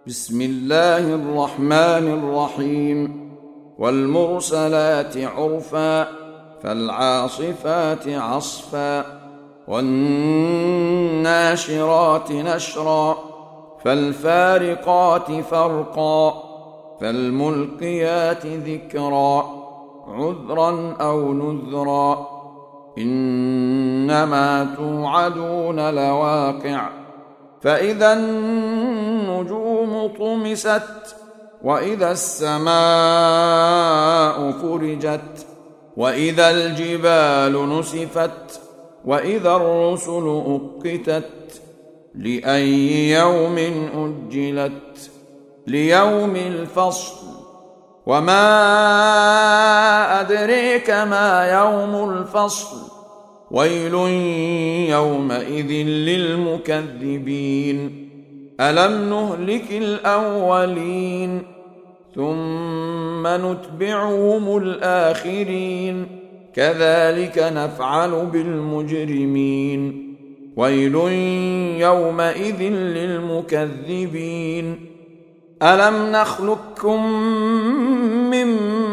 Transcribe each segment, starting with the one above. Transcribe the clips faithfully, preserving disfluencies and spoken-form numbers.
بسم الله الرحمن الرحيم والمرسلات عرفا فالعاصفات عصفا والناشرات نشرا فالفارقات فرقا فالملقيات ذكرا عذرا أو نذرا إنما توعدون لواقع فإذا النجوم طمست وإذا السماء فرجت وإذا الجبال نسفت وإذا الرسل أقتت لأي يوم أجلت ليوم الفصل وما أدريك ما يوم الفصل ويل يومئذ للمكذبين ألم نهلك الأولين ثم نتبعهم الآخرين كذلك نفعل بالمجرمين ويل يومئذ للمكذبين ألم نخلقكم من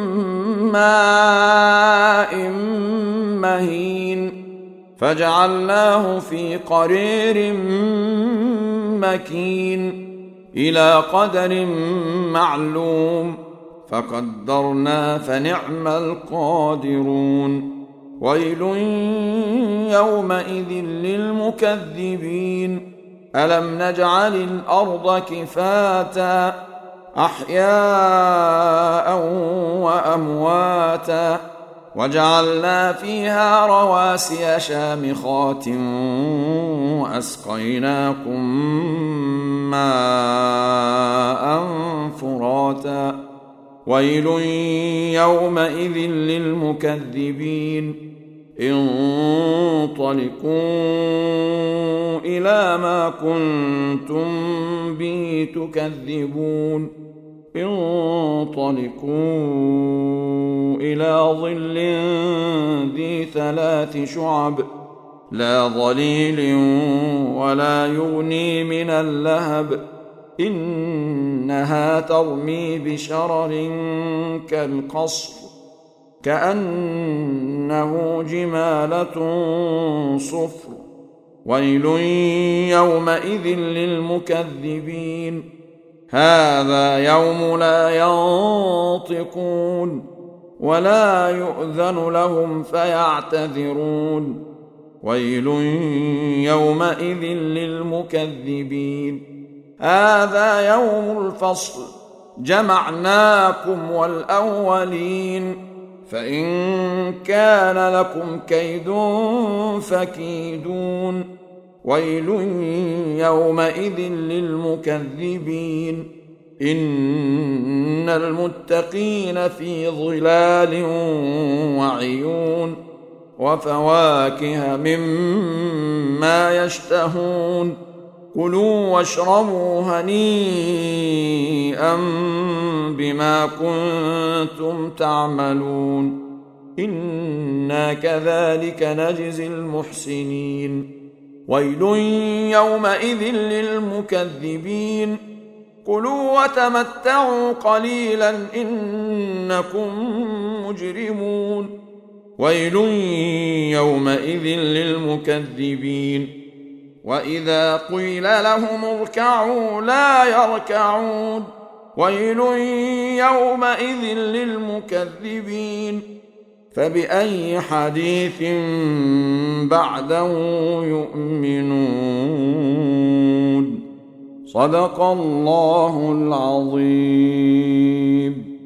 ماء مهين فجعلناه في قرير مكين إلى قدر معلوم فقدرنا فنعم القادرون ويل يومئذ للمكذبين ألم نجعل الأرض كفاتا أحياء وأمواتا وجعلنا فيها رواسي شامخات وأسقيناكم ماء فراتا ويل يومئذ للمكذبين انطلقوا إلى ما كنتم به تكذبون انطلقوا إلى ظل ذي ثلاث شعب لا ظليل ولا يغني من اللهب إنها ترمي بشرر كالقصر كأنه جمالة صفر ويل يومئذ للمكذبين هذا يوم لا ينطقون ولا يؤذن لهم فيعتذرون ويل يومئذ للمكذبين هذا يوم الفصل جمعناكم والأولين فإن كان لكم كيد فكيدون ويل يومئذ للمكذبين إن المتقين في ظلال وعيون وفواكه مما يشتهون كلوا واشربوا هنيئا بما كنتم تعملون إنا كذلك نجزي المحسنين ويل يومئذ للمكذبين كلوا وتمتعوا قليلا إنكم مجرمون ويل يومئذ للمكذبين وإذا قيل لهم اركعوا لا يركعون ويل يومئذ للمكذبين فبأي حديث بعده يؤمنون صدق الله العظيم.